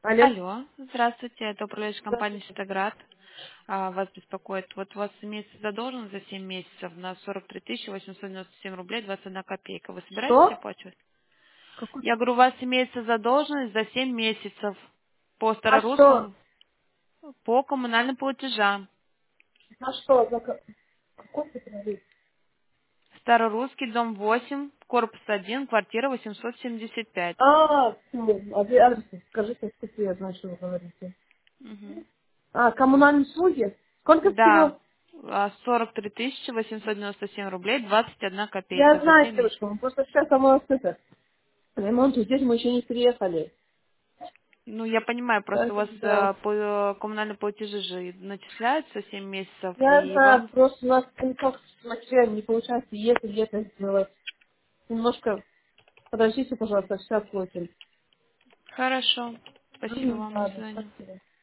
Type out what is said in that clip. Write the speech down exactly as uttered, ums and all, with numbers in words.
Алло. Алло, здравствуйте, это управляющая компания Здравствуйте. «Ситоград». А, Вас беспокоит. Вот у вас имеется задолженность за семь месяцев на сорок три тысячи восемьсот девяносто семь рублей двадцать одна копейка. Вы собираетесь Что? оплачивать? Какой? Я говорю, у вас имеется задолженность за семь месяцев по А что? старорусскому, по коммунальным платежам. А что? За ка- какой ты говоришь? Старорусский, дом восемь, корпус один, квартира восемьсот семьдесят пять. А, ну, а вы адрес скажите, сколько я знаю, что вы говорите. Мгм. А, коммунальные услуги? Сколько Да, всего? а, сорок три тысячи восемьсот девяносто семь рублей двадцать одна Я копейка за знаю, семь месяцев. девочка, мы просто сейчас самого это. Ремонт, здесь мы еще не приехали. Ну, я понимаю, просто у вас Поэтому, да. э, по- коммунальные платежи же начисляются семь месяцев, Я и знаю, вам... просто у нас никак материально не получается и это, и это сделать. Немножко подождите, пожалуйста, все отплатим. Хорошо. Спасибо Мгм, вам. До ладно, свидания. спасибо.